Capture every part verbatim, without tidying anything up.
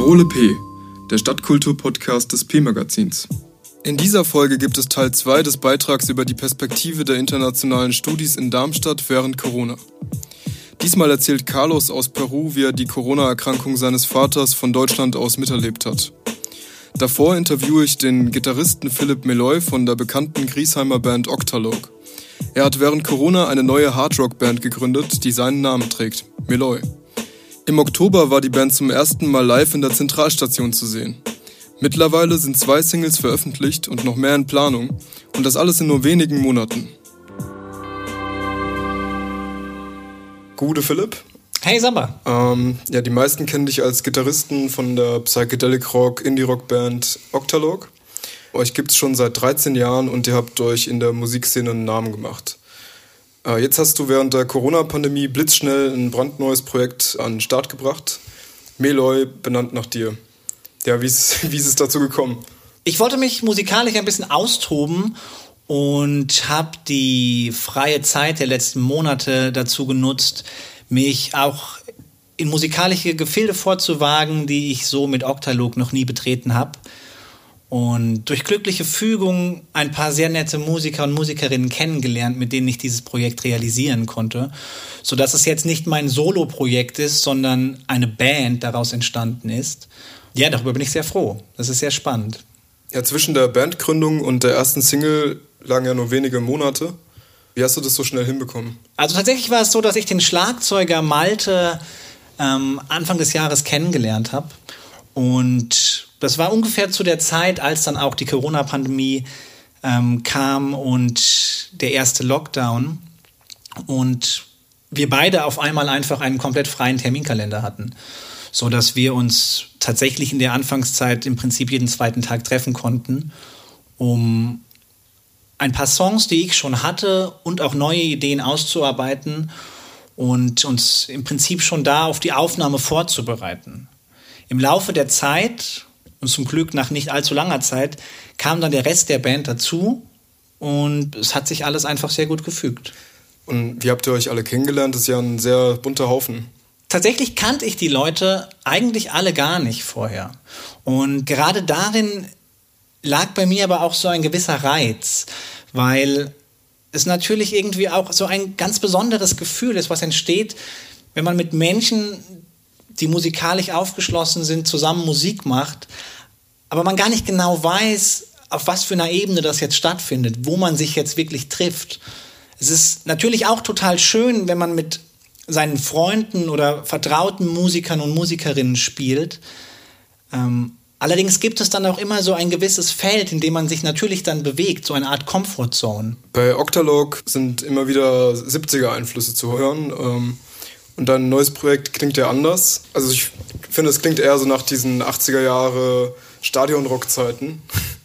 Parole P, der Stadtkultur-Podcast des P-Magazins. In dieser Folge gibt es Teil zwei des Beitrags über die Perspektive der internationalen Studis in Darmstadt während Corona. Diesmal erzählt Carlos aus Peru, wie er die Corona-Erkrankung seines Vaters von Deutschland aus miterlebt hat. Davor interviewe ich den Gitarristen Philipp Meloy von der bekannten Griesheimer Band Octalog. Er hat während Corona eine neue Hardrock-Band gegründet, die seinen Namen trägt, Meloy. Im Oktober war die Band zum ersten Mal live in der Zentralstation zu sehen. Mittlerweile sind zwei Singles veröffentlicht und noch mehr in Planung. Und das alles in nur wenigen Monaten. Gute Philipp. Hey Samba. Ähm, ja, die meisten kennen dich als Gitarristen von der Psychedelic Rock, Indie-Rock Band Octalog. Euch gibt es schon seit dreizehn Jahren und ihr habt euch in der Musikszene einen Namen gemacht. Äh, jetzt hast du während der Corona-Pandemie blitzschnell ein brandneues Projekt an den Start gebracht. Meloy, benannt nach dir. Ja, wie ist, wie ist es dazu gekommen? Ich wollte mich musikalisch ein bisschen austoben und habe die freie Zeit der letzten Monate dazu genutzt, mich auch in musikalische Gefilde vorzuwagen, die ich so mit Octalog noch nie betreten habe. Und durch glückliche Fügung ein paar sehr nette Musiker und Musikerinnen kennengelernt, mit denen ich dieses Projekt realisieren konnte, sodass es jetzt nicht mein Solo-Projekt ist, sondern eine Band daraus entstanden ist. Ja, darüber bin ich sehr froh. Das ist sehr spannend. Ja, zwischen der Bandgründung und der ersten Single lagen ja nur wenige Monate. Wie hast du das so schnell hinbekommen? Also tatsächlich war es so, dass ich den Schlagzeuger Malte ähm, Anfang des Jahres kennengelernt habe. Und das war ungefähr zu der Zeit, als dann auch die Corona-Pandemie ähm, kam und der erste Lockdown. Und wir beide auf einmal einfach einen komplett freien Terminkalender hatten, so dass wir uns tatsächlich in der Anfangszeit im Prinzip jeden zweiten Tag treffen konnten, um ein paar Songs, die ich schon hatte und auch neue Ideen auszuarbeiten und uns im Prinzip schon da auf die Aufnahme vorzubereiten. Im Laufe der Zeit und zum Glück nach nicht allzu langer Zeit kam dann der Rest der Band dazu und es hat sich alles einfach sehr gut gefügt. Und wie habt ihr euch alle kennengelernt? Das ist ja ein sehr bunter Haufen. Tatsächlich kannte ich die Leute eigentlich alle gar nicht vorher. Und gerade darin lag bei mir aber auch so ein gewisser Reiz, weil es natürlich irgendwie auch so ein ganz besonderes Gefühl ist, was entsteht, wenn man mit Menschen, die musikalisch aufgeschlossen sind, zusammen Musik macht, aber man gar nicht genau weiß, auf was für einer Ebene das jetzt stattfindet, wo man sich jetzt wirklich trifft. Es ist natürlich auch total schön, wenn man mit seinen Freunden oder vertrauten Musikern und Musikerinnen spielt. Ähm, allerdings gibt es dann auch immer so ein gewisses Feld, in dem man sich natürlich dann bewegt, so eine Art Comfortzone. Bei Octalog sind immer wieder siebziger-Einflüsse zu hören. Ähm Und dein neues Projekt klingt ja anders. Also ich finde, es klingt eher so nach diesen achtziger-Jahre-Stadion-Rock-Zeiten.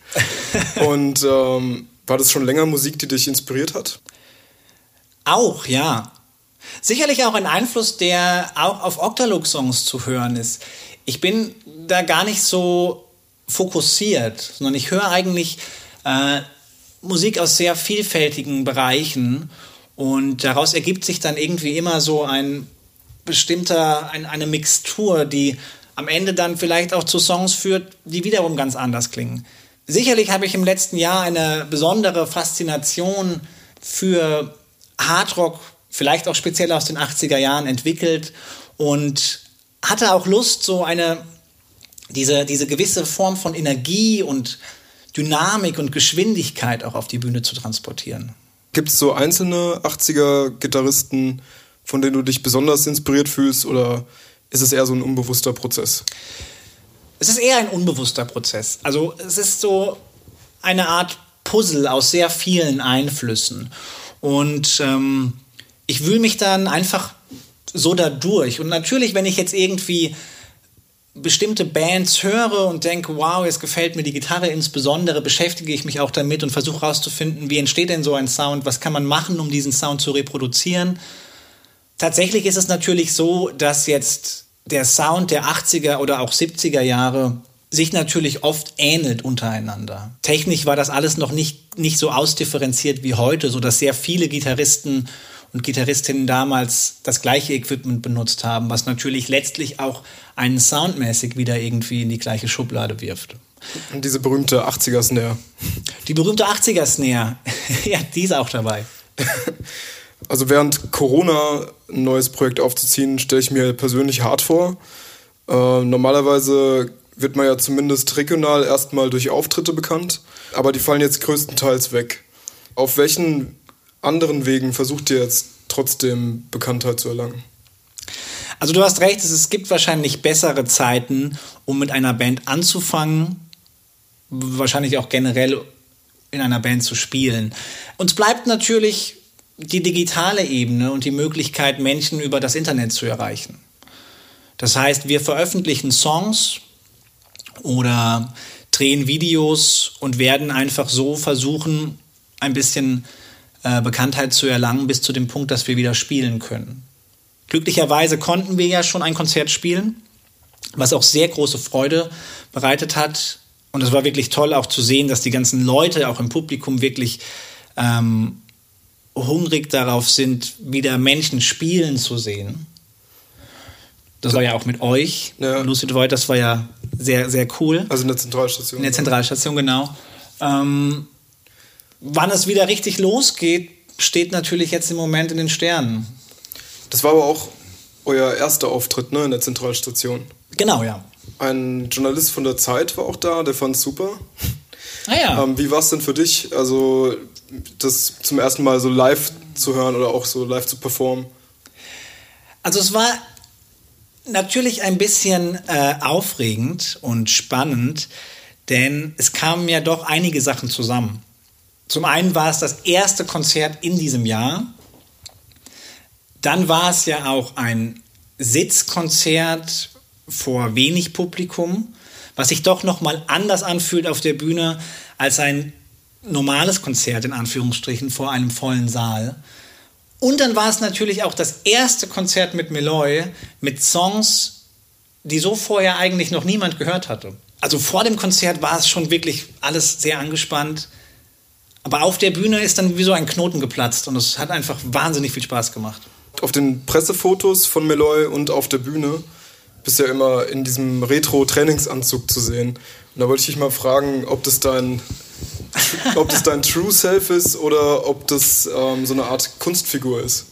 Und ähm, war das schon länger Musik, die dich inspiriert hat? Auch, ja. Sicherlich auch ein Einfluss, der auch auf Octalog-Songs zu hören ist. Ich bin da gar nicht so fokussiert, sondern ich höre eigentlich äh, Musik aus sehr vielfältigen Bereichen. Und daraus ergibt sich dann irgendwie immer so ein bestimmter, ein, eine Mixtur, die am Ende dann vielleicht auch zu Songs führt, die wiederum ganz anders klingen. Sicherlich habe ich im letzten Jahr eine besondere Faszination für Hardrock, vielleicht auch speziell aus den achtziger Jahren entwickelt und hatte auch Lust, so eine, diese, diese gewisse Form von Energie und Dynamik und Geschwindigkeit auch auf die Bühne zu transportieren. Gibt es so einzelne achtziger-Gitarristen, von denen du dich besonders inspiriert fühlst, oder ist es eher so ein unbewusster Prozess? Es ist eher ein unbewusster Prozess. Also es ist so eine Art Puzzle aus sehr vielen Einflüssen. Und ähm, ich wühle mich dann einfach so da durch. Und natürlich, wenn ich jetzt irgendwie bestimmte Bands höre und denke, wow, jetzt gefällt mir die Gitarre insbesondere, beschäftige ich mich auch damit und versuche herauszufinden, wie entsteht denn so ein Sound, was kann man machen, um diesen Sound zu reproduzieren. Tatsächlich ist es natürlich so, dass jetzt der Sound der achtziger oder auch siebziger Jahre sich natürlich oft ähnelt untereinander. Technisch war das alles noch nicht, nicht so ausdifferenziert wie heute, sodass sehr viele Gitarristen und Gitarristinnen damals das gleiche Equipment benutzt haben, was natürlich letztlich auch einen soundmäßig wieder irgendwie in die gleiche Schublade wirft. Und diese berühmte achtziger-Snare. Die berühmte achtziger-Snare, ja, die ist auch dabei. Also während Corona ein neues Projekt aufzuziehen, stelle ich mir persönlich hart vor. Äh, normalerweise wird man ja zumindest regional erstmal durch Auftritte bekannt, aber die fallen jetzt größtenteils weg. Auf welchen anderen Wegen versucht ihr jetzt trotzdem Bekanntheit zu erlangen? Also du hast recht, es gibt wahrscheinlich bessere Zeiten, um mit einer Band anzufangen, wahrscheinlich auch generell in einer Band zu spielen. Uns bleibt natürlich die digitale Ebene und die Möglichkeit, Menschen über das Internet zu erreichen. Das heißt, wir veröffentlichen Songs oder drehen Videos und werden einfach so versuchen, ein bisschen äh, Bekanntheit zu erlangen, bis zu dem Punkt, dass wir wieder spielen können. Glücklicherweise konnten wir ja schon ein Konzert spielen, was auch sehr große Freude bereitet hat. Und es war wirklich toll auch zu sehen, dass die ganzen Leute auch im Publikum wirklich ähm, hungrig darauf sind, wieder Menschen spielen zu sehen. Das war ja auch mit euch, ja. Lucid Void, das war ja sehr, sehr cool. Also in der Zentralstation. In der Zentralstation, genau. Ähm, wann es wieder richtig losgeht, steht natürlich jetzt im Moment in den Sternen. Das war aber auch euer erster Auftritt, ne, in der Zentralstation. Genau, ja. Ein Journalist von der Zeit war auch da, der fand es super. Ah ja. Ähm, wie war es denn für dich, also das zum ersten Mal so live zu hören oder auch so live zu performen? Also es war natürlich ein bisschen äh, aufregend und spannend, denn es kamen ja doch einige Sachen zusammen. Zum einen war es das erste Konzert in diesem Jahr. Dann war es ja auch ein Sitzkonzert vor wenig Publikum, was sich doch nochmal anders anfühlt auf der Bühne als ein normales Konzert in Anführungsstrichen vor einem vollen Saal. Und dann war es natürlich auch das erste Konzert mit Meloy mit Songs, die so vorher eigentlich noch niemand gehört hatte. Also vor dem Konzert war es schon wirklich alles sehr angespannt. Aber auf der Bühne ist dann wie so ein Knoten geplatzt und es hat einfach wahnsinnig viel Spaß gemacht. Auf den Pressefotos von Meloy und auf der Bühne bist du ja immer in diesem Retro-Trainingsanzug zu sehen. Und da wollte ich dich mal fragen, ob das dein, ob das dein True Self ist oder ob das ähm, so eine Art Kunstfigur ist.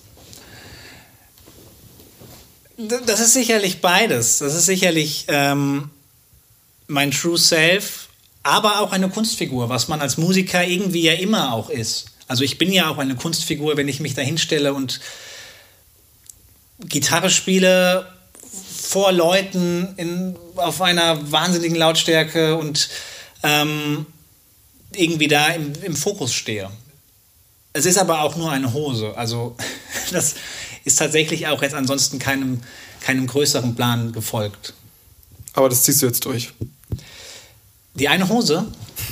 Das ist sicherlich beides. Das ist sicherlich ähm, mein True Self, aber auch eine Kunstfigur, was man als Musiker irgendwie ja immer auch ist. Also ich bin ja auch eine Kunstfigur, wenn ich mich da hinstelle und Gitarre spiele vor Leuten in, auf einer wahnsinnigen Lautstärke und ähm, irgendwie da im, im Fokus stehe. Es ist aber auch nur eine Hose. Also das ist tatsächlich auch jetzt ansonsten keinem, keinem größeren Plan gefolgt. Aber das ziehst du jetzt durch. Die eine Hose?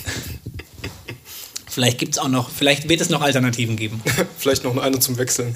Vielleicht gibt's auch noch, vielleicht wird es noch Alternativen geben. Vielleicht noch eine zum Wechseln.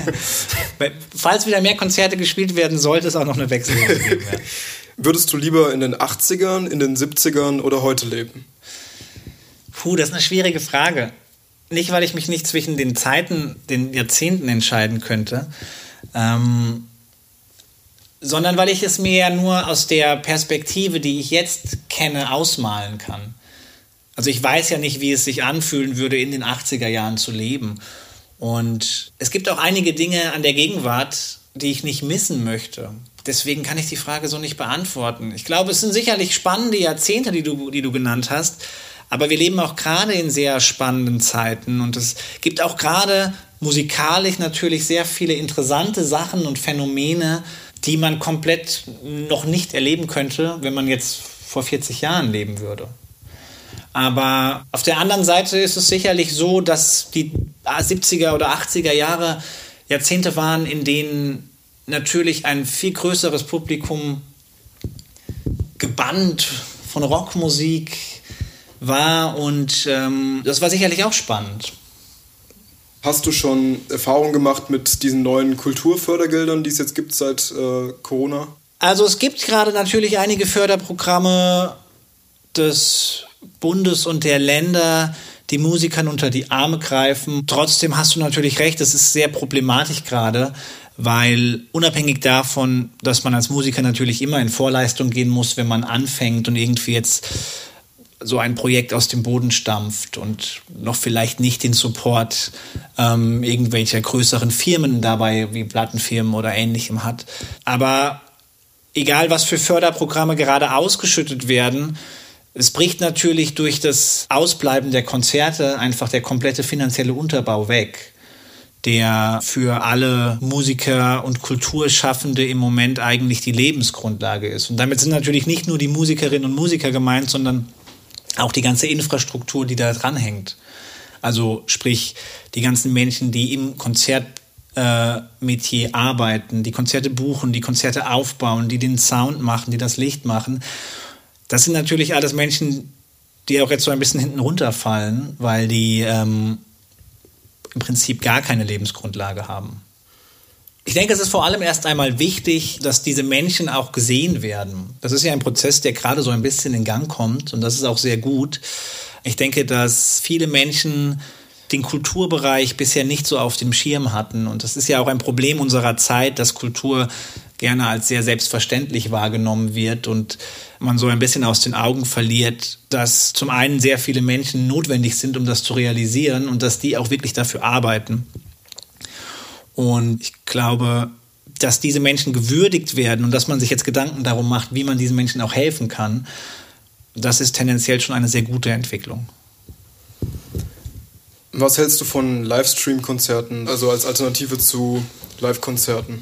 Falls wieder mehr Konzerte gespielt werden, sollte es auch noch eine Wechselhose geben. Ja. Würdest du lieber in den achtzigern, in den siebzigern oder heute leben? Puh, das ist eine schwierige Frage. Nicht, weil ich mich nicht zwischen den Zeiten, den Jahrzehnten entscheiden könnte, ähm, sondern weil ich es mir ja nur aus der Perspektive, die ich jetzt kenne, ausmalen kann. Also ich weiß ja nicht, wie es sich anfühlen würde, in den achtziger Jahren zu leben. Und es gibt auch einige Dinge an der Gegenwart, die ich nicht missen möchte. Deswegen kann ich die Frage so nicht beantworten. Ich glaube, es sind sicherlich spannende Jahrzehnte, die du, die du genannt hast. Aber wir leben auch gerade in sehr spannenden Zeiten. Und es gibt auch gerade musikalisch natürlich sehr viele interessante Sachen und Phänomene, die man komplett noch nicht erleben könnte, wenn man jetzt vor vierzig Jahren leben würde. Aber auf der anderen Seite ist es sicherlich so, dass die siebziger oder achtziger Jahre Jahrzehnte waren, in denen natürlich ein viel größeres Publikum gebannt von Rockmusik war und ähm, das war sicherlich auch spannend. Hast du schon Erfahrungen gemacht mit diesen neuen Kulturfördergeldern, die es jetzt gibt seit äh, Corona? Also es gibt gerade natürlich einige Förderprogramme des Bundes und der Länder, die Musikern unter die Arme greifen. Trotzdem hast du natürlich recht, das ist sehr problematisch gerade, weil unabhängig davon, dass man als Musiker natürlich immer in Vorleistung gehen muss, wenn man anfängt und irgendwie jetzt so ein Projekt aus dem Boden stampft und noch vielleicht nicht den Support ähm, irgendwelcher größeren Firmen dabei, wie Plattenfirmen oder Ähnlichem hat. Aber egal, was für Förderprogramme gerade ausgeschüttet werden, es bricht natürlich durch das Ausbleiben der Konzerte einfach der komplette finanzielle Unterbau weg, der für alle Musiker und Kulturschaffende im Moment eigentlich die Lebensgrundlage ist. Und damit sind natürlich nicht nur die Musikerinnen und Musiker gemeint, sondern auch die ganze Infrastruktur, die da dranhängt. Also sprich, die ganzen Menschen, die im Konzertmetier äh, arbeiten, die Konzerte buchen, die Konzerte aufbauen, die den Sound machen, die das Licht machen. Das sind natürlich alles Menschen, die auch jetzt so ein bisschen hinten runterfallen, weil die ähm, im Prinzip gar keine Lebensgrundlage haben. Ich denke, es ist vor allem erst einmal wichtig, dass diese Menschen auch gesehen werden. Das ist ja ein Prozess, der gerade so ein bisschen in Gang kommt und das ist auch sehr gut. Ich denke, dass viele Menschen den Kulturbereich bisher nicht so auf dem Schirm hatten und das ist ja auch ein Problem unserer Zeit, dass Kultur gerne als sehr selbstverständlich wahrgenommen wird und man so ein bisschen aus den Augen verliert, dass zum einen sehr viele Menschen notwendig sind, um das zu realisieren und dass die auch wirklich dafür arbeiten. Und ich glaube, dass diese Menschen gewürdigt werden und dass man sich jetzt Gedanken darum macht, wie man diesen Menschen auch helfen kann, das ist tendenziell schon eine sehr gute Entwicklung. Was hältst du von Livestream-Konzerten, also als Alternative zu Live-Konzerten?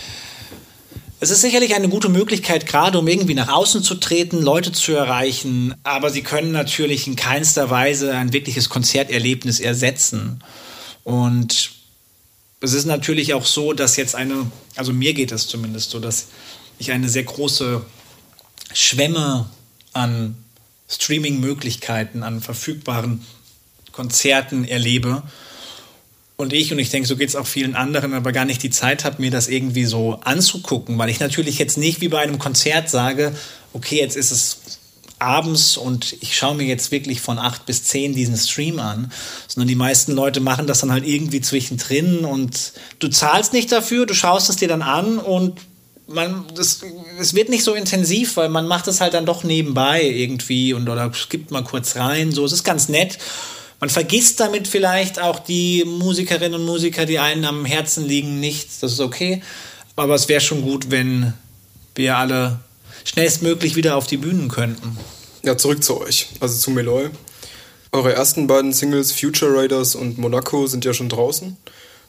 Es ist sicherlich eine gute Möglichkeit, gerade um irgendwie nach außen zu treten, Leute zu erreichen, aber sie können natürlich in keinster Weise ein wirkliches Konzerterlebnis ersetzen. Und es ist natürlich auch so, dass jetzt eine, also mir geht es zumindest so, dass ich eine sehr große Schwemme an Streaming-Möglichkeiten, an verfügbaren Konzerten erlebe. Und ich, und ich denke, so geht es auch vielen anderen, aber gar nicht die Zeit habe, mir das irgendwie so anzugucken, weil ich natürlich jetzt nicht wie bei einem Konzert sage, okay, jetzt ist es abends und ich schaue mir jetzt wirklich von acht bis zehn diesen Stream an, sondern die meisten Leute machen das dann halt irgendwie zwischendrin und du zahlst nicht dafür, du schaust es dir dann an und man, das, es wird nicht so intensiv, weil man macht es halt dann doch nebenbei irgendwie und oder skippt mal kurz rein, so, es ist ganz nett. Man vergisst damit vielleicht auch die Musikerinnen und Musiker, die einem am Herzen liegen, nicht. Das ist okay. Aber es wäre schon gut, wenn wir alle schnellstmöglich wieder auf die Bühnen könnten. Ja, zurück zu euch, also zu Meloy. Eure ersten beiden Singles Future Raiders und Monaco sind ja schon draußen.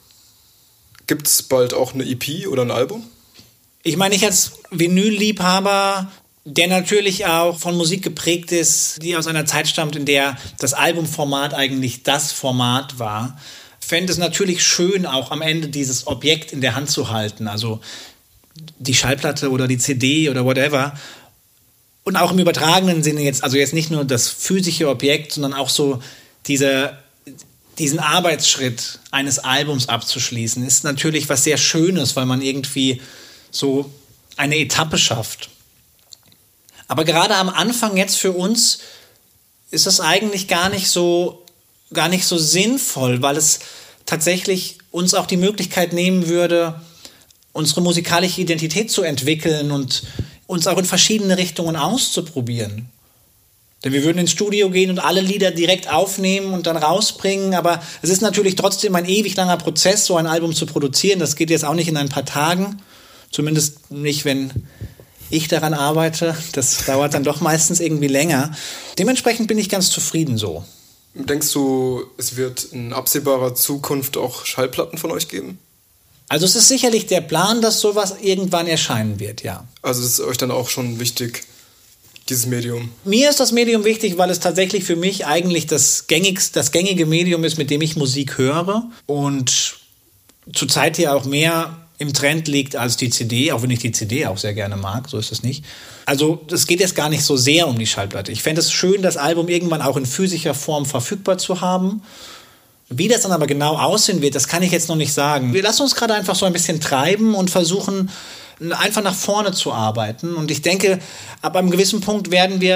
Gibt es bald auch eine E P oder ein Album? Ich meine, ich als Vinyl-Liebhaber, der natürlich auch von Musik geprägt ist, die aus einer Zeit stammt, in der das Albumformat eigentlich das Format war, fände es natürlich schön, auch am Ende dieses Objekt in der Hand zu halten, also die Schallplatte oder die C D oder whatever. Und auch im übertragenen Sinne jetzt, also jetzt nicht nur das physische Objekt, sondern auch so diese, diesen Arbeitsschritt eines Albums abzuschließen, ist natürlich was sehr Schönes, weil man irgendwie so eine Etappe schafft. Aber gerade am Anfang jetzt für uns ist das eigentlich gar nicht so, gar nicht so sinnvoll, weil es tatsächlich uns auch die Möglichkeit nehmen würde, unsere musikalische Identität zu entwickeln und uns auch in verschiedene Richtungen auszuprobieren. Denn wir würden ins Studio gehen und alle Lieder direkt aufnehmen und dann rausbringen, aber es ist natürlich trotzdem ein ewig langer Prozess, so ein Album zu produzieren. Das geht jetzt auch nicht in ein paar Tagen, zumindest nicht, wenn ich daran arbeite. Das dauert dann doch meistens irgendwie länger. Dementsprechend bin ich ganz zufrieden so. Denkst du, es wird in absehbarer Zukunft auch Schallplatten von euch geben? Also es ist sicherlich der Plan, dass sowas irgendwann erscheinen wird, ja. Also es ist euch dann auch schon wichtig, dieses Medium? Mir ist das Medium wichtig, weil es tatsächlich für mich eigentlich das gängigste, das gängige Medium ist, mit dem ich Musik höre und zurzeit hier auch mehr im Trend liegt als die C D, auch wenn ich die C D auch sehr gerne mag, so ist es nicht. Also es geht jetzt gar nicht so sehr um die Schallplatte. Ich fände es schön, das Album irgendwann auch in physischer Form verfügbar zu haben. Wie das dann aber genau aussehen wird, das kann ich jetzt noch nicht sagen. Wir lassen uns gerade einfach so ein bisschen treiben und versuchen, einfach nach vorne zu arbeiten. Und ich denke, ab einem gewissen Punkt werden wir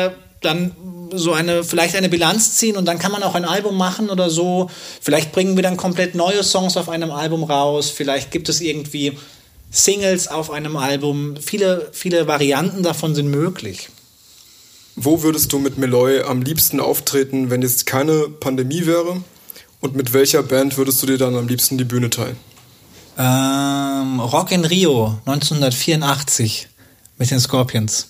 dann so eine, vielleicht eine Bilanz ziehen und dann kann man auch ein Album machen oder so. Vielleicht bringen wir dann komplett neue Songs auf einem Album raus. Vielleicht gibt es irgendwie Singles auf einem Album. Viele, viele Varianten davon sind möglich. Wo würdest du mit Meloy am liebsten auftreten, wenn jetzt keine Pandemie wäre? Und mit welcher Band würdest du dir dann am liebsten die Bühne teilen? Ähm, Rock in Rio neunzehnhundertvierundachtzig mit den Scorpions.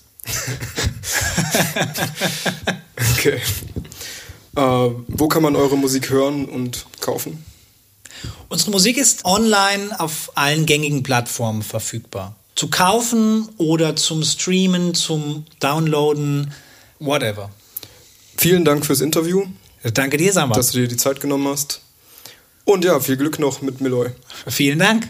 Okay. Äh, wo kann man eure Musik hören und kaufen? Unsere Musik ist online auf allen gängigen Plattformen verfügbar. Zu kaufen oder zum Streamen, zum Downloaden, whatever. Vielen Dank fürs Interview. Danke dir, Samba. Dass du dir die Zeit genommen hast. Und ja, viel Glück noch mit Meloy. Vielen Dank.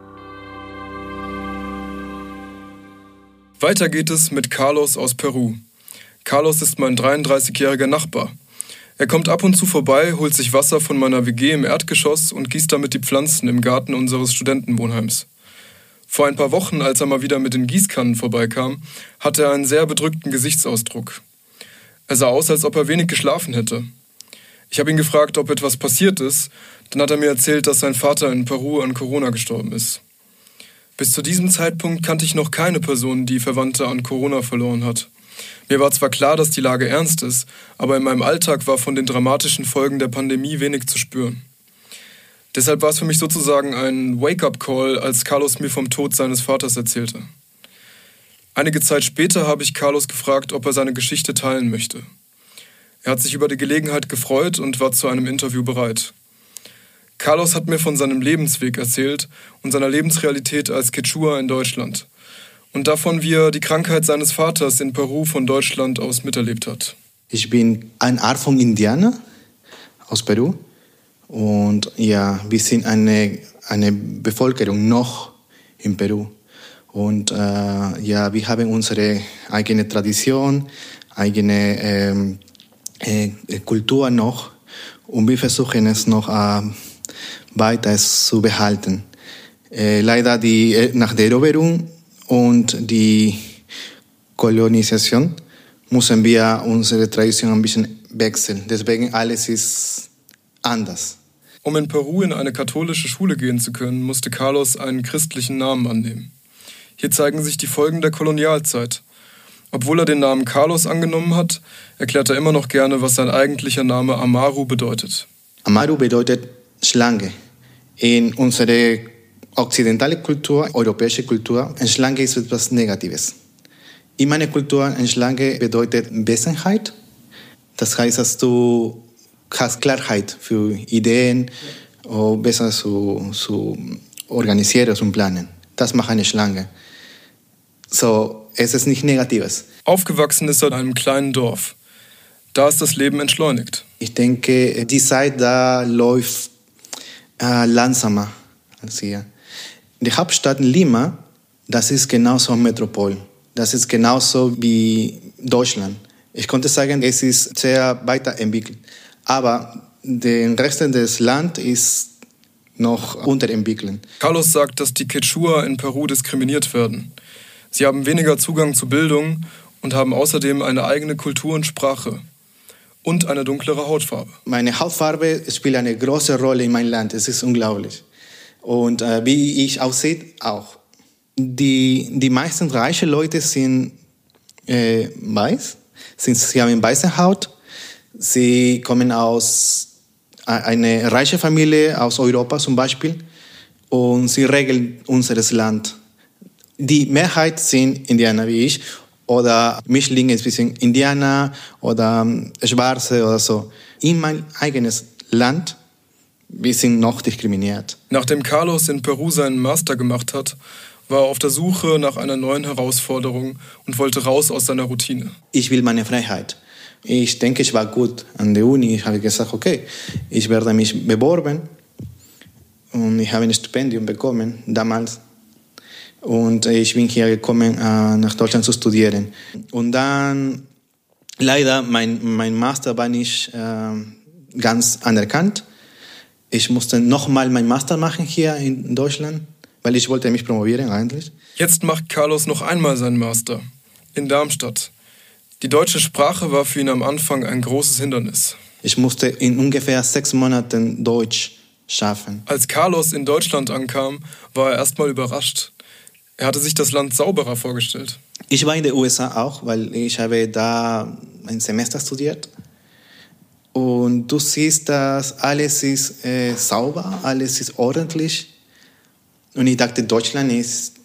Weiter geht es mit Carlos aus Peru. Carlos ist mein dreiunddreißigjähriger Nachbar. Er kommt ab und zu vorbei, holt sich Wasser von meiner W G im Erdgeschoss und gießt damit die Pflanzen im Garten unseres Studentenwohnheims. Vor ein paar Wochen, als er mal wieder mit den Gießkannen vorbeikam, hatte er einen sehr bedrückten Gesichtsausdruck. Er sah aus, als ob er wenig geschlafen hätte. Ich habe ihn gefragt, ob etwas passiert ist. Dann hat er mir erzählt, dass sein Vater in Peru an Corona gestorben ist. Bis zu diesem Zeitpunkt kannte ich noch keine Person, die Verwandte an Corona verloren hat. Mir war zwar klar, dass die Lage ernst ist, aber in meinem Alltag war von den dramatischen Folgen der Pandemie wenig zu spüren. Deshalb war es für mich sozusagen ein Wake-up-Call, als Carlos mir vom Tod seines Vaters erzählte. Einige Zeit später habe ich Carlos gefragt, ob er seine Geschichte teilen möchte. Er hat sich über die Gelegenheit gefreut und war zu einem Interview bereit. Carlos hat mir von seinem Lebensweg erzählt und seiner Lebensrealität als Quechua in Deutschland und davon, wie er die Krankheit seines Vaters in Peru von Deutschland aus miterlebt hat. Ich bin ein Art von Indianer aus Peru und ja, wir sind eine, eine Bevölkerung noch in Peru und äh, ja, wir haben unsere eigene Tradition, eigene ähm, äh, Kultur noch und wir versuchen es noch äh, weiter zu behalten. Äh, leider die, äh, nach der Eroberung und die Kolonisation müssen wir unsere Tradition ein bisschen wechseln. Deswegen alles ist anders. Um in Peru in eine katholische Schule gehen zu können, musste Carlos einen christlichen Namen annehmen. Hier zeigen sich die Folgen der Kolonialzeit. Obwohl er den Namen Carlos angenommen hat, erklärt er immer noch gerne, was sein eigentlicher Name Amaru bedeutet. Amaru bedeutet Schlange. In unserer okzidentalen Kultur, europäische Kultur, eine Schlange ist etwas Negatives. In meiner Kultur, eine Schlange bedeutet Wesenheit. Das heißt, dass du hast Klarheit für Ideen, oder besser zu, zu organisieren und planen. Das macht eine Schlange. So, es ist nicht Negatives. Aufgewachsen ist er in einem kleinen Dorf. Da ist das Leben entschleunigt. Ich denke, die Zeit da läuft äh, langsamer als hier. Die Hauptstadt Lima, das ist genauso eine Metropole. Das ist genauso wie Deutschland. Ich konnte sagen, es ist sehr weiterentwickelt. Aber der Rest des Landes ist noch unterentwickelt. Carlos sagt, dass die Quechua in Peru diskriminiert werden. Sie haben weniger Zugang zu Bildung und haben außerdem eine eigene Kultur und Sprache. Und eine dunklere Hautfarbe. Meine Hautfarbe spielt eine große Rolle in meinem Land. Es ist unglaublich. Und äh, wie ich aussehe, auch. Die, die meisten reichen Leute sind äh, weiß. Sind, sie haben weiße Haut. Sie kommen aus einer reichen Familie aus Europa zum Beispiel. Und sie regeln unser Land. Die Mehrheit sind Indianer wie ich. Oder Mischlinge, ein bisschen Indianer oder Schwarze oder so. In mein eigenes Land, wir sind noch diskriminiert. Nachdem Carlos in Peru seinen Master gemacht hat, war er auf der Suche nach einer neuen Herausforderung und wollte raus aus seiner Routine. Ich will meine Freiheit. Ich denke, ich war gut an der Uni. Ich habe gesagt, okay, ich werde mich beworben. Und ich habe ein Stipendium bekommen, damals. Und ich bin hier gekommen, nach Deutschland zu studieren. Und dann, leider, mein, mein Master war nicht äh, ganz anerkannt. Ich musste nochmal meinen Master machen hier in Deutschland, weil ich wollte mich promovieren eigentlich. Jetzt macht Carlos noch einmal seinen Master in Darmstadt. Die deutsche Sprache war für ihn am Anfang ein großes Hindernis. Ich musste in ungefähr sechs Monaten Deutsch schaffen. Als Carlos in Deutschland ankam, war er erstmal überrascht. Er hatte sich das Land sauberer vorgestellt. Ich war in den U S A auch, weil ich habe da ein Semester studiert. Und du siehst, dass alles ist äh, sauber, alles ist ordentlich. Und ich dachte, Deutschland ist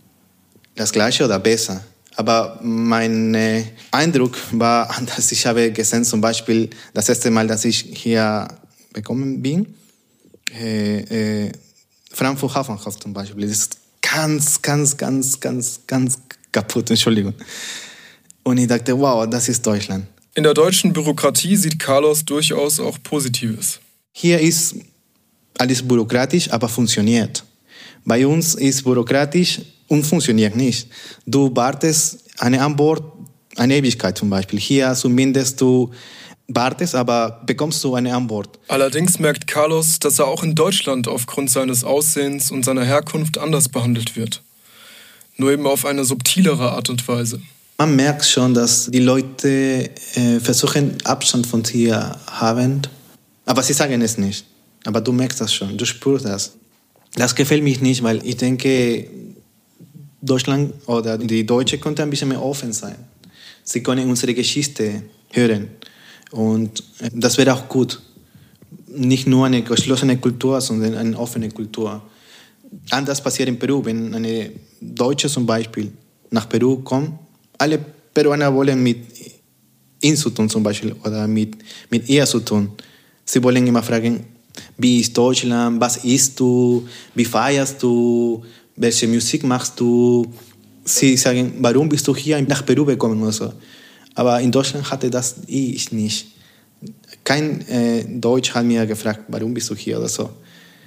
das Gleiche oder besser. Aber mein äh, Eindruck war anders. Ich habe gesehen, zum Beispiel das erste Mal, dass ich hier gekommen bin, äh, äh, Frankfurt Hafenhaus zum Beispiel, das ist ganz, ganz, ganz, ganz, ganz kaputt, Entschuldigung. Und ich dachte, wow, das ist Deutschland. In der deutschen Bürokratie sieht Carlos durchaus auch Positives. Hier ist alles bürokratisch, aber funktioniert. Bei uns ist bürokratisch und funktioniert nicht. Du wartest eine Antwort, eine Ewigkeit zum Beispiel. Hier zumindest du wartest, aber bekommst du eine Antwort. Allerdings merkt Carlos, dass er auch in Deutschland aufgrund seines Aussehens und seiner Herkunft anders behandelt wird. Nur eben auf eine subtilere Art und Weise. Man merkt schon, dass die Leute äh, versuchen, Abstand von dir haben. Aber sie sagen es nicht. Aber du merkst das schon, du spürst das. Das gefällt mich nicht, weil ich denke, Deutschland oder die Deutsche könnte ein bisschen mehr offen sein. Sie können unsere Geschichte hören. Und das wäre auch gut. Nicht nur eine geschlossene Kultur, sondern eine offene Kultur. Anders passiert in Peru, wenn eine Deutsche zum Beispiel nach Peru kommt. Alle Peruaner wollen mit ihm zu tun zum Beispiel oder mit, mit ihr zu tun. Sie wollen immer fragen, wie ist Deutschland, was isst du, wie feierst du, welche Musik machst du. Sie sagen, warum bist du hier nach Peru gekommen oder so. Aber in Deutschland hatte das ich nicht. Kein äh, Deutsch hat mir gefragt, warum bist du hier oder so.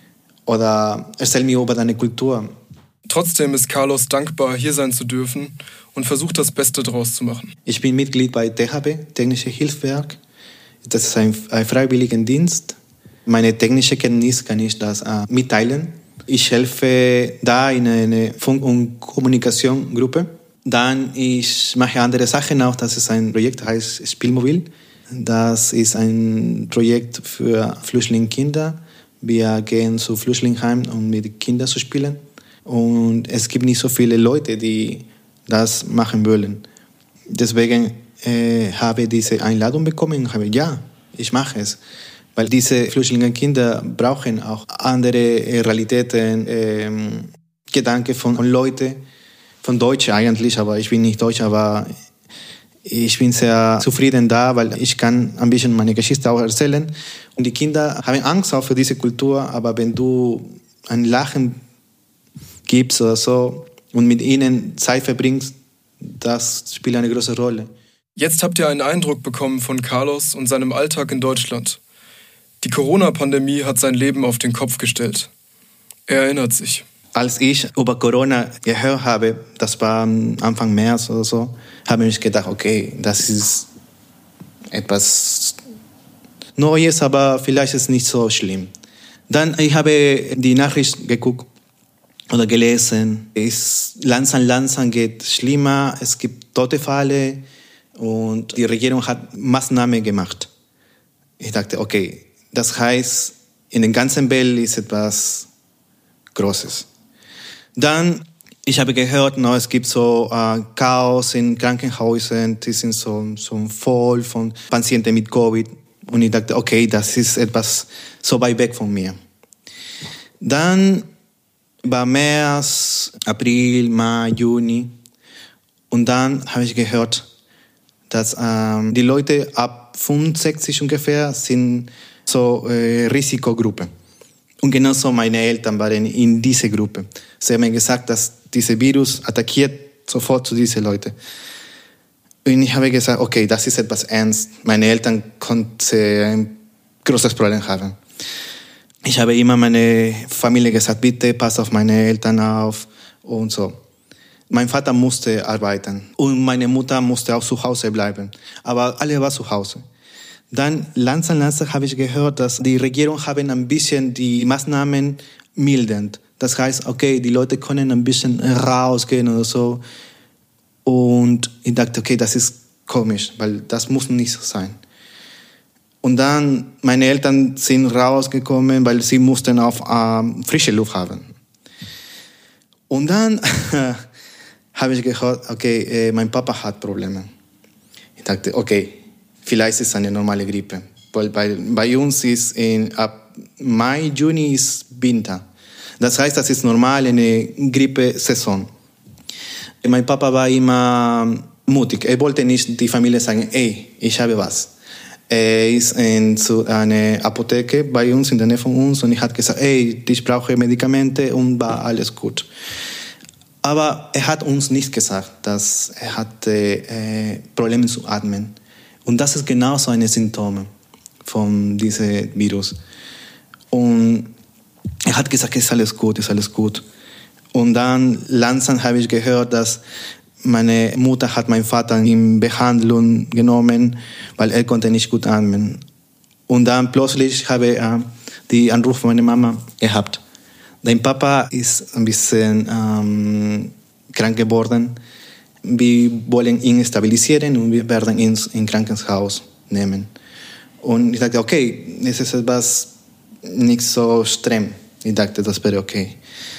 Oder erzähl mir über deine Kultur. Trotzdem ist Carlos dankbar, hier sein zu dürfen und versucht, das Beste draus zu machen. Ich bin Mitglied bei T H B, Technische Hilfswerk. Das ist ein, ein Freiwilligendienst. Meine technische Kenntnis kann ich das äh, mitteilen. Ich helfe da in einer Funk- und Kommunikationsgruppe. Dann ich mache andere Sachen auch. Das ist ein Projekt, das heißt Spielmobil. Das ist ein Projekt für Flüchtlingskinder. Wir gehen zu Flüchtlingsheimen, um mit Kindern zu spielen. Und es gibt nicht so viele Leute, die das machen wollen. Deswegen äh, habe ich diese Einladung bekommen und habe ja, ich mache es. Weil diese Flüchtlingskinder brauchen auch andere äh, Realitäten, äh, Gedanken von, von Leuten, von Deutschen eigentlich, aber ich bin nicht Deutsch, aber ich bin sehr zufrieden da, weil ich kann ein bisschen meine Geschichte auch erzählen. Und die Kinder haben Angst auch für diese Kultur, aber wenn du ein Lachen gibst oder so und mit ihnen Zeit verbringst, das spielt eine große Rolle. Jetzt habt ihr einen Eindruck bekommen von Carlos und seinem Alltag in Deutschland. Die Corona-Pandemie hat sein Leben auf den Kopf gestellt. Er erinnert sich. Als ich über Corona gehört habe, das war Anfang März oder so, habe ich gedacht, okay, das ist etwas Neues, aber vielleicht ist es nicht so schlimm. Dann ich habe die Nachricht geguckt oder gelesen. Es langsam, langsam geht schlimmer. Es gibt Todesfälle und die Regierung hat Maßnahmen gemacht. Ich dachte, okay, das heißt, in der ganzen Welt ist etwas Großes. Dann, ich habe gehört, no, es gibt so äh, Chaos in Krankenhäusern, die sind so, so voll von Patienten mit Covid. Und ich dachte, okay, das ist etwas so weit weg von mir. Dann war März, April, Mai, Juni. Und dann habe ich gehört, dass ähm, die Leute ab fünfundsechzig ungefähr sind so äh, Risikogruppe. Und genauso meine Eltern waren in dieser Gruppe. Sie haben mir gesagt, dass dieser Virus attackiert sofort zu diesen Leuten. Und ich habe gesagt, okay, das ist etwas ernst. Meine Eltern konnten ein großes Problem haben. Ich habe immer meine Familie gesagt, bitte pass auf meine Eltern auf und so. Mein Vater musste arbeiten und meine Mutter musste auch zu Hause bleiben. Aber alle waren zu Hause. Dann langsam, langsam habe ich gehört, dass die Regierung haben ein bisschen die Maßnahmen mildert. Das heißt, okay, die Leute können ein bisschen rausgehen oder so. Und ich dachte, okay, das ist komisch, weil das muss nicht so sein. Und dann, meine Eltern sind rausgekommen, weil sie mussten auf äh, frische Luft haben. Und dann habe ich gehört, okay, äh, mein Papa hat Probleme. Ich dachte, okay, vielleicht ist es eine normale Grippe. Weil bei, bei uns ist in, ab Mai, Juni ist Winter. Das heißt, das ist normal eine Grippesaison. Mein Papa war immer mutig. Er wollte nicht die Familie sagen, ey, ich habe was. Er ist in zu einer Apotheke bei uns, in der Nähe von uns, und ich habe gesagt, ey, ich brauche Medikamente, und war alles gut. Aber er hat uns nicht gesagt, dass er hatte äh, Probleme zu atmen. Und das ist genau so eine Symptome von diesem Virus. Und er hat gesagt, es ist alles gut, ist alles gut. Und dann langsam habe ich gehört, dass meine Mutter hat meinen Vater in Behandlung genommen, weil er konnte nicht gut atmen. Und dann plötzlich habe ich äh, die Anruf von meiner Mama gehabt. Dein Papa ist ein bisschen ähm, krank geworden. Wir wollen ihn stabilisieren und wir werden ihn ins Krankenhaus nehmen. Und ich dachte, okay, es ist etwas nicht so streng. Ich dachte, das wäre okay.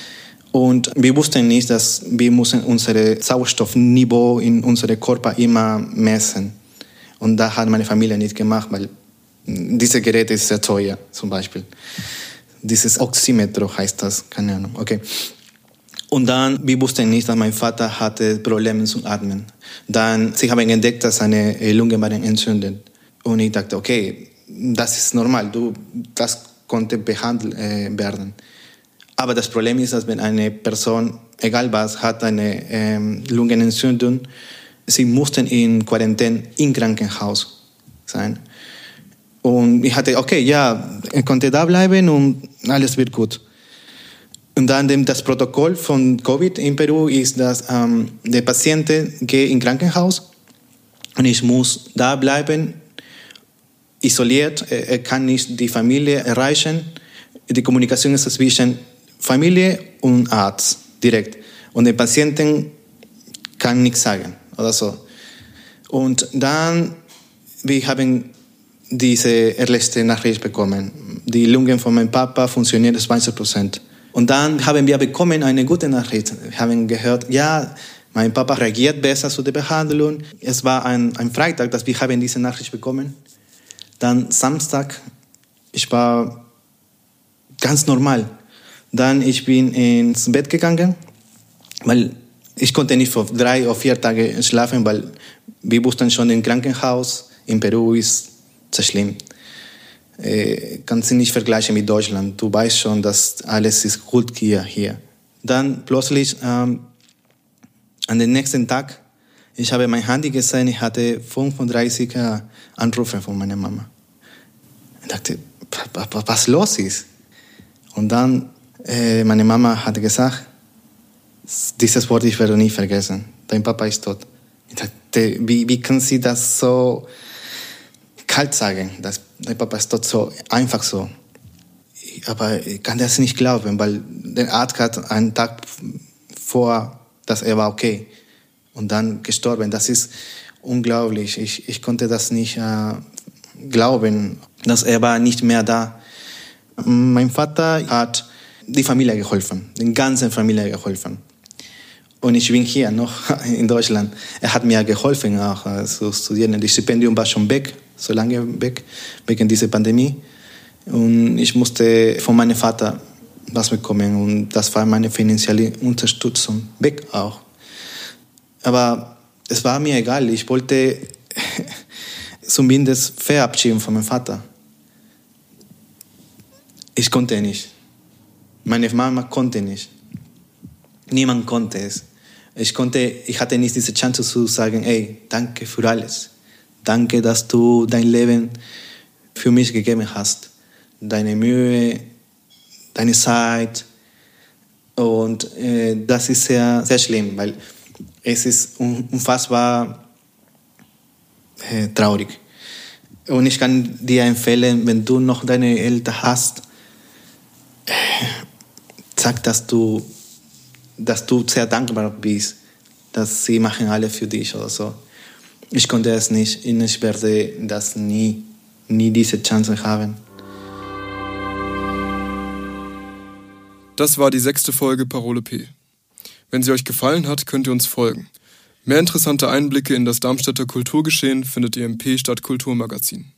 Und wir wussten nicht, dass wir müssen unser Sauerstoffniveau in unserem Körper immer messen. Und das hat meine Familie nicht gemacht, weil diese Geräte ist sehr teuer, zum Beispiel. Dieses Oximetro heißt das, keine Ahnung. Okay. Und dann, wir wussten nicht, dass mein Vater hatte Probleme zu atmen. Dann, sie haben entdeckt, dass seine Lungen waren entzündet. Und ich dachte, okay, das ist normal, du, das konnte behandelt äh, werden. Aber das Problem ist, dass wenn eine Person, egal was, hat eine ähm, Lungenentzündung, sie mussten in Quarantäne im Krankenhaus sein. Und ich hatte, okay, ja, er konnte da bleiben und alles wird gut. Und dann das Protokoll von Covid in Peru ist, dass ähm, der Patient geht ins Krankenhaus und ich muss da bleiben, isoliert. Er kann nicht die Familie erreichen. Die Kommunikation ist zwischen Familie und Arzt direkt. Und der Patienten kann nichts sagen oder so. Und dann, wir haben diese erste Nachricht bekommen. Die Lungen von meinem Papa funktionieren zwanzig Prozent. Und dann haben wir bekommen eine gute Nachricht. Wir haben gehört, ja, mein Papa reagiert besser zu der Behandlung. Es war ein, ein Freitag, dass wir haben diese Nachricht bekommen. Dann Samstag, ich war ganz normal. Dann ich bin ins Bett gegangen, weil ich konnte nicht für drei oder vier Tage schlafen, weil wir wussten schon im Krankenhaus in Peru ist sehr schlimm. Äh, kannst du nicht vergleichen mit Deutschland. Du weißt schon, dass alles ist gut hier. hier. Dann plötzlich ähm, an den nächsten Tag, ich habe mein Handy gesehen, ich hatte fünfunddreißig äh, Anrufe von meiner Mama. Ich dachte, was los ist? Und dann äh, meine Mama hat gesagt, dieses Wort ich werde nie vergessen. Dein Papa ist tot. Ich dachte, wie, wie kann sie das so kalt sagen, dass dein Papa ist tot, so einfach so. Aber ich kann das nicht glauben, weil der Arzt hat einen Tag vor, dass er war okay und dann gestorben. Das ist unglaublich. Ich, ich konnte das nicht äh, glauben, dass er war nicht mehr da. Mein Vater hat die Familie geholfen, die ganze Familie geholfen. Und ich bin hier noch in Deutschland. Er hat mir geholfen, auch äh, zu studieren. Das Stipendium war schon weg, so lange weg, wegen dieser Pandemie. Und ich musste von meinem Vater was bekommen. Und das war meine finanzielle Unterstützung. Weg auch. Aber es war mir egal. Ich wollte zumindest verabschieden von meinem Vater. Ich konnte nicht. Meine Mama konnte nicht. Niemand konnte es. Ich konnte, ich hatte nicht diese Chance zu sagen, ey, danke für alles. Danke, dass du dein Leben für mich gegeben hast. Deine Mühe, deine Zeit. Und äh, das ist sehr, sehr schlimm, weil es ist unfassbar äh, traurig. Und ich kann dir empfehlen, wenn du noch deine Eltern hast, äh, sag, dass du dass du sehr dankbar bist, dass sie machen alles für dich oder so. ich konnte es nicht und ich werde das nie, nie diese Chance haben. Das war die sechste Folge Parole P. Wenn sie euch gefallen hat, könnt ihr uns folgen. Mehr interessante Einblicke in das Darmstädter Kulturgeschehen findet ihr im P Stadtkulturmagazin.